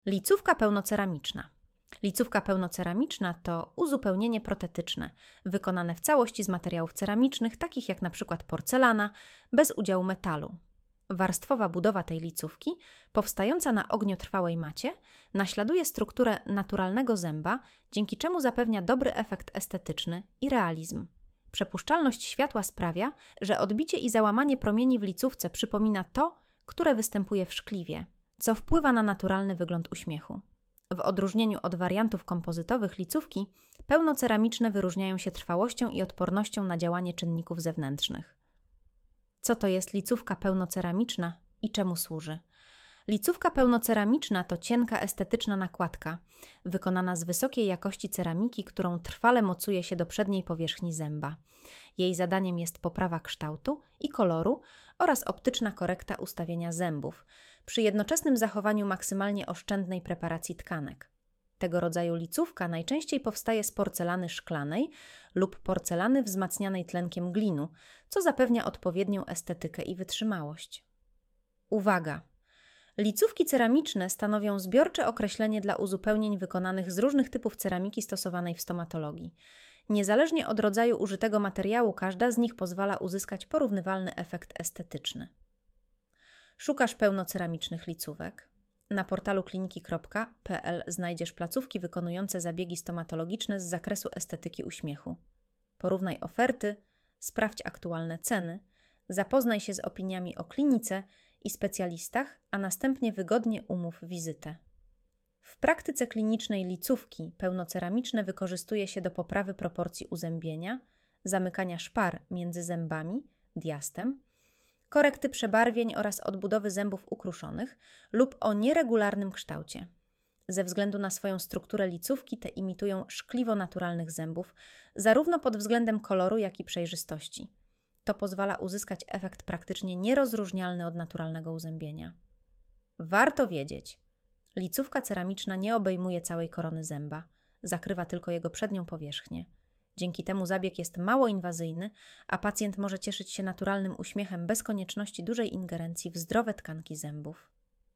Licówka pełnoceramiczna. Licówka pełnoceramiczna to uzupełnienie protetyczne, wykonane w całości z materiałów ceramicznych, takich jak np. porcelana, bez udziału metalu. Warstwowa budowa tej licówki, powstająca na ogniotrwałej macie, naśladuje strukturę naturalnego zęba, dzięki czemu zapewnia dobry efekt estetyczny i realizm. Przepuszczalność światła sprawia, że odbicie i załamanie promieni w licówce przypomina to, które występuje w szkliwie, co wpływa na naturalny wygląd uśmiechu. W odróżnieniu od wariantów kompozytowych licówki, pełnoceramiczne wyróżniają się trwałością i odpornością na działanie czynników zewnętrznych. Co to jest licówka pełnoceramiczna i czemu służy? Licówka pełnoceramiczna to cienka, estetyczna nakładka, wykonana z wysokiej jakości ceramiki, którą trwale mocuje się do przedniej powierzchni zęba. Jej zadaniem jest poprawa kształtu i koloru oraz optyczna korekta ustawienia zębów, przy jednoczesnym zachowaniu maksymalnie oszczędnej preparacji tkanek. Tego rodzaju licówka najczęściej powstaje z porcelany szklanej lub porcelany wzmacnianej tlenkiem glinu, co zapewnia odpowiednią estetykę i wytrzymałość. Uwaga! Licówki ceramiczne stanowią zbiorcze określenie dla uzupełnień wykonanych z różnych typów ceramiki stosowanej w stomatologii. Niezależnie od rodzaju użytego materiału, każda z nich pozwala uzyskać porównywalny efekt estetyczny. Szukasz pełnoceramicznych licówek? Na portalu kliniki.pl znajdziesz placówki wykonujące zabiegi stomatologiczne z zakresu estetyki uśmiechu. Porównaj oferty, sprawdź aktualne ceny, zapoznaj się z opiniami o klinice i specjalistach, a następnie wygodnie umów wizytę. W praktyce klinicznej licówki pełnoceramiczne wykorzystuje się do poprawy proporcji uzębienia, zamykania szpar między zębami, diastem, korekty przebarwień oraz odbudowy zębów ukruszonych lub o nieregularnym kształcie. Ze względu na swoją strukturę licówki te imitują szkliwo naturalnych zębów, zarówno pod względem koloru, jak i przejrzystości. To pozwala uzyskać efekt praktycznie nierozróżnialny od naturalnego uzębienia. Warto wiedzieć, licówka ceramiczna nie obejmuje całej korony zęba, zakrywa tylko jego przednią powierzchnię. Dzięki temu zabieg jest mało inwazyjny, a pacjent może cieszyć się naturalnym uśmiechem bez konieczności dużej ingerencji w zdrowe tkanki zębów.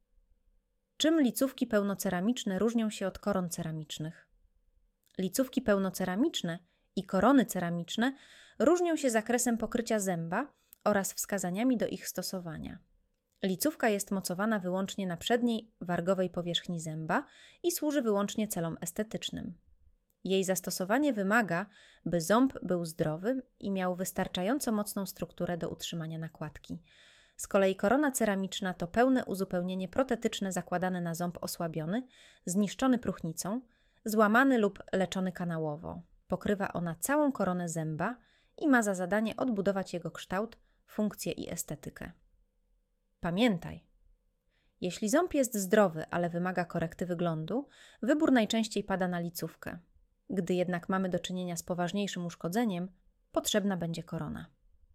Czym licówki pełnoceramiczne różnią się od koron ceramicznych? Licówki pełnoceramiczne i korony ceramiczne różnią się zakresem pokrycia zęba oraz wskazaniami do ich stosowania. Licówka jest mocowana wyłącznie na przedniej, wargowej powierzchni zęba i służy wyłącznie celom estetycznym. Jej zastosowanie wymaga, by ząb był zdrowy i miał wystarczająco mocną strukturę do utrzymania nakładki. Z kolei korona ceramiczna to pełne uzupełnienie protetyczne zakładane na ząb osłabiony, zniszczony próchnicą, złamany lub leczony kanałowo. Pokrywa ona całą koronę zęba i ma za zadanie odbudować jego kształt, funkcję i estetykę. Pamiętaj, jeśli ząb jest zdrowy, ale wymaga korekty wyglądu, wybór najczęściej pada na licówkę. Gdy jednak mamy do czynienia z poważniejszym uszkodzeniem, potrzebna będzie korona.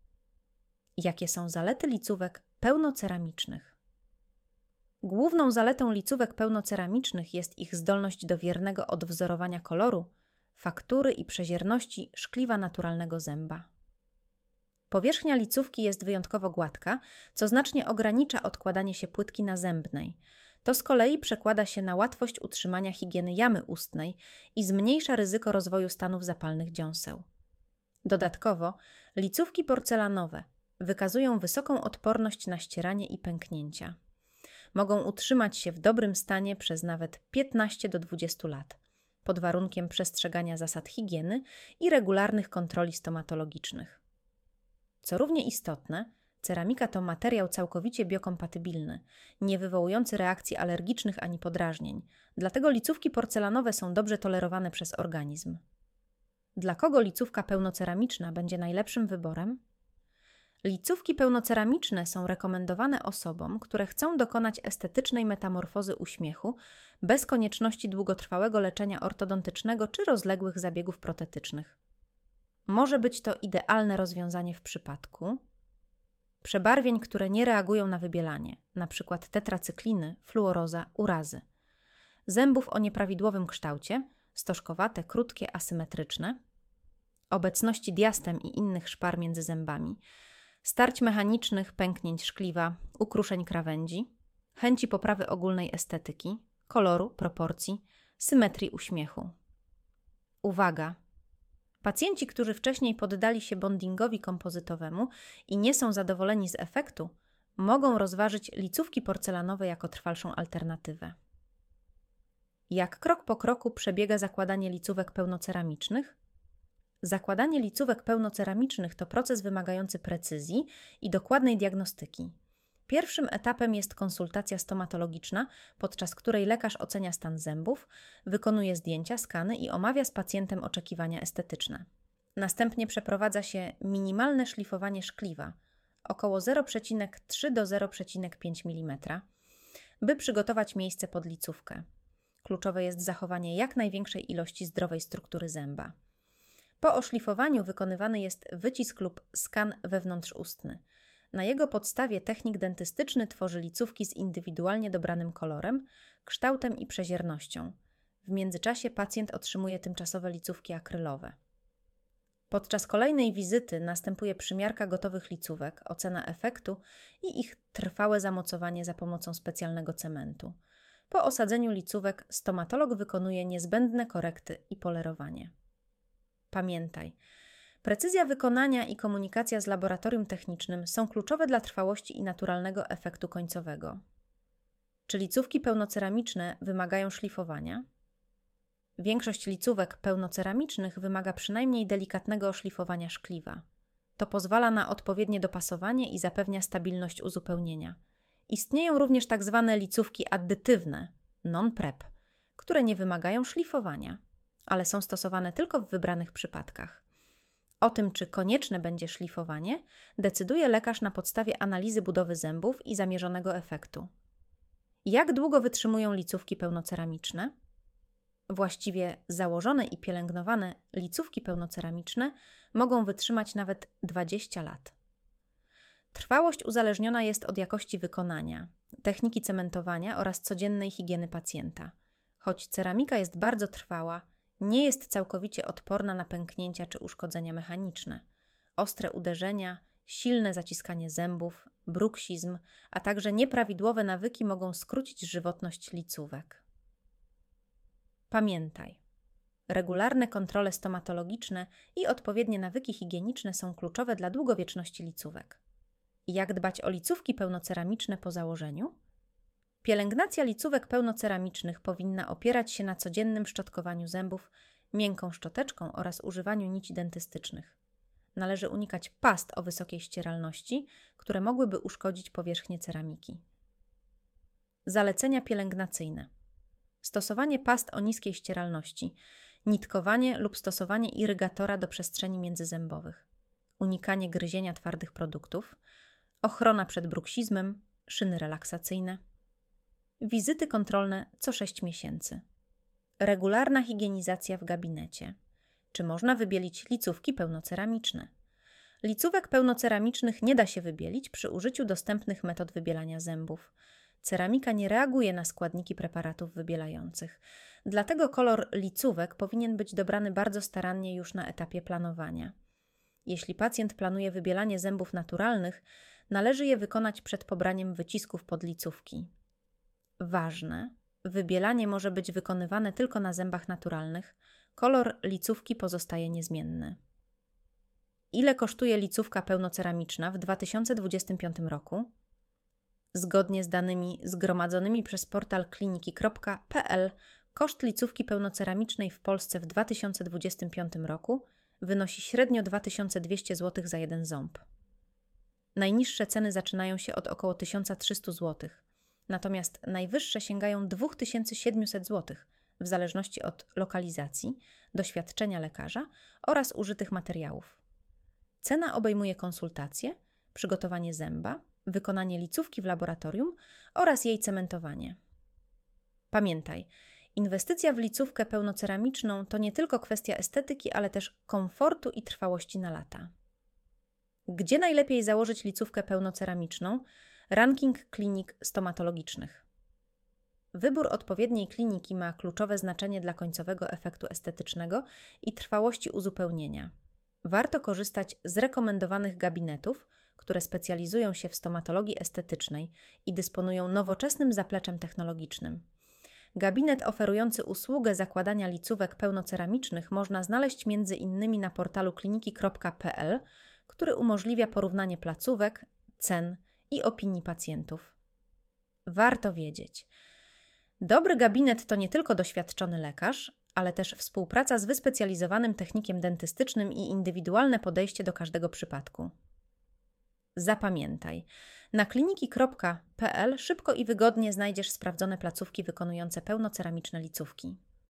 Jakie są zalety licówek pełnoceramicznych? Główną zaletą licówek pełnoceramicznych jest ich zdolność do wiernego odwzorowania koloru, faktury i przezierności szkliwa naturalnego zęba. Powierzchnia licówki jest wyjątkowo gładka, co znacznie ogranicza odkładanie się płytki nazębnej. To z kolei przekłada się na łatwość utrzymania higieny jamy ustnej i zmniejsza ryzyko rozwoju stanów zapalnych dziąseł. Dodatkowo licówki porcelanowe wykazują wysoką odporność na ścieranie i pęknięcia. Mogą utrzymać się w dobrym stanie przez nawet 15 do 20 lat, pod warunkiem przestrzegania zasad higieny i regularnych kontroli stomatologicznych. Co równie istotne, ceramika to materiał całkowicie biokompatybilny, nie wywołujący reakcji alergicznych ani podrażnień, dlatego licówki porcelanowe są dobrze tolerowane przez organizm. Dla kogo licówka pełnoceramiczna będzie najlepszym wyborem? Licówki pełnoceramiczne są rekomendowane osobom, które chcą dokonać estetycznej metamorfozy uśmiechu bez konieczności długotrwałego leczenia ortodontycznego czy rozległych zabiegów protetycznych. Może być to idealne rozwiązanie w przypadku przebarwień, które nie reagują na wybielanie, np. tetracykliny, fluoroza, urazy, zębów o nieprawidłowym kształcie, stożkowate, krótkie, asymetryczne, obecności diastem i innych szpar między zębami, starć mechanicznych, pęknięć szkliwa, ukruszeń krawędzi, chęci poprawy ogólnej estetyki, koloru, proporcji, symetrii uśmiechu. Uwaga! Pacjenci, którzy wcześniej poddali się bondingowi kompozytowemu i nie są zadowoleni z efektu, mogą rozważyć licówki porcelanowe jako trwalszą alternatywę. Jak krok po kroku przebiega zakładanie licówek pełnoceramicznych? Zakładanie licówek pełnoceramicznych to proces wymagający precyzji i dokładnej diagnostyki. Pierwszym etapem jest konsultacja stomatologiczna, podczas której lekarz ocenia stan zębów, wykonuje zdjęcia, skany i omawia z pacjentem oczekiwania estetyczne. Następnie przeprowadza się minimalne szlifowanie szkliwa, około 0,3 do 0,5 mm, by przygotować miejsce pod licówkę. Kluczowe jest zachowanie jak największej ilości zdrowej struktury zęba. Po oszlifowaniu wykonywany jest wycisk lub skan wewnątrzustny. Na jego podstawie technik dentystyczny tworzy licówki z indywidualnie dobranym kolorem, kształtem i przeziernością. W międzyczasie pacjent otrzymuje tymczasowe licówki akrylowe. Podczas kolejnej wizyty następuje przymiarka gotowych licówek, ocena efektu i ich trwałe zamocowanie za pomocą specjalnego cementu. Po osadzeniu licówek stomatolog wykonuje niezbędne korekty i polerowanie. Pamiętaj, precyzja wykonania i komunikacja z laboratorium technicznym są kluczowe dla trwałości i naturalnego efektu końcowego. Czy licówki pełnoceramiczne wymagają szlifowania? Większość licówek pełnoceramicznych wymaga przynajmniej delikatnego oszlifowania szkliwa. To pozwala na odpowiednie dopasowanie i zapewnia stabilność uzupełnienia. Istnieją również tzw. licówki addytywne, non-prep, które nie wymagają szlifowania, ale są stosowane tylko w wybranych przypadkach. O tym, czy konieczne będzie szlifowanie, decyduje lekarz na podstawie analizy budowy zębów i zamierzonego efektu. Jak długo wytrzymują licówki pełnoceramiczne? Właściwie założone i pielęgnowane licówki pełnoceramiczne mogą wytrzymać nawet 20 lat. Trwałość uzależniona jest od jakości wykonania, techniki cementowania oraz codziennej higieny pacjenta. Choć ceramika jest bardzo trwała, nie jest całkowicie odporna na pęknięcia czy uszkodzenia mechaniczne. Ostre uderzenia, silne zaciskanie zębów, bruksizm, a także nieprawidłowe nawyki mogą skrócić żywotność licówek. Pamiętaj, regularne kontrole stomatologiczne i odpowiednie nawyki higieniczne są kluczowe dla długowieczności licówek. Jak dbać o licówki pełnoceramiczne po założeniu? Pielęgnacja licówek pełnoceramicznych powinna opierać się na codziennym szczotkowaniu zębów miękką szczoteczką oraz używaniu nici dentystycznych. Należy unikać past o wysokiej ścieralności, które mogłyby uszkodzić powierzchnię ceramiki. Zalecenia pielęgnacyjne. Stosowanie past o niskiej ścieralności, nitkowanie lub stosowanie irygatora do przestrzeni międzyzębowych, unikanie gryzienia twardych produktów, ochrona przed bruksizmem, szyny relaksacyjne, wizyty kontrolne co 6 miesięcy, regularna higienizacja w gabinecie. Czy można wybielić licówki pełnoceramiczne? Licówek pełnoceramicznych nie da się wybielić przy użyciu dostępnych metod wybielania zębów. Ceramika nie reaguje na składniki preparatów wybielających. Dlatego kolor licówek powinien być dobrany bardzo starannie już na etapie planowania. Jeśli pacjent planuje wybielanie zębów naturalnych, należy je wykonać przed pobraniem wycisków pod licówki. Ważne, wybielanie może być wykonywane tylko na zębach naturalnych, kolor licówki pozostaje niezmienny. Ile kosztuje licówka pełnoceramiczna w 2025 roku? Zgodnie z danymi zgromadzonymi przez portal kliniki.pl koszt licówki pełnoceramicznej w Polsce w 2025 roku wynosi średnio 2200 zł za jeden ząb. Najniższe ceny zaczynają się od około 1300 zł, natomiast najwyższe sięgają 2700 zł w zależności od lokalizacji, doświadczenia lekarza oraz użytych materiałów. Cena obejmuje konsultacje, przygotowanie zęba, wykonanie licówki w laboratorium oraz jej cementowanie. Pamiętaj, inwestycja w licówkę pełnoceramiczną to nie tylko kwestia estetyki, ale też komfortu i trwałości na lata. Gdzie najlepiej założyć licówkę pełnoceramiczną? Ranking klinik stomatologicznych. Wybór odpowiedniej kliniki ma kluczowe znaczenie dla końcowego efektu estetycznego i trwałości uzupełnienia. Warto korzystać z rekomendowanych gabinetów, które specjalizują się w stomatologii estetycznej i dysponują nowoczesnym zapleczem technologicznym. Gabinet oferujący usługę zakładania licówek pełnoceramicznych można znaleźć m.in. na portalu kliniki.pl, który umożliwia porównanie placówek, cen i opinii pacjentów. Warto wiedzieć. Dobry gabinet to nie tylko doświadczony lekarz, ale też współpraca z wyspecjalizowanym technikiem dentystycznym i indywidualne podejście do każdego przypadku. Zapamiętaj, na kliniki.pl szybko i wygodnie znajdziesz sprawdzone placówki wykonujące pełnoceramiczne licówki.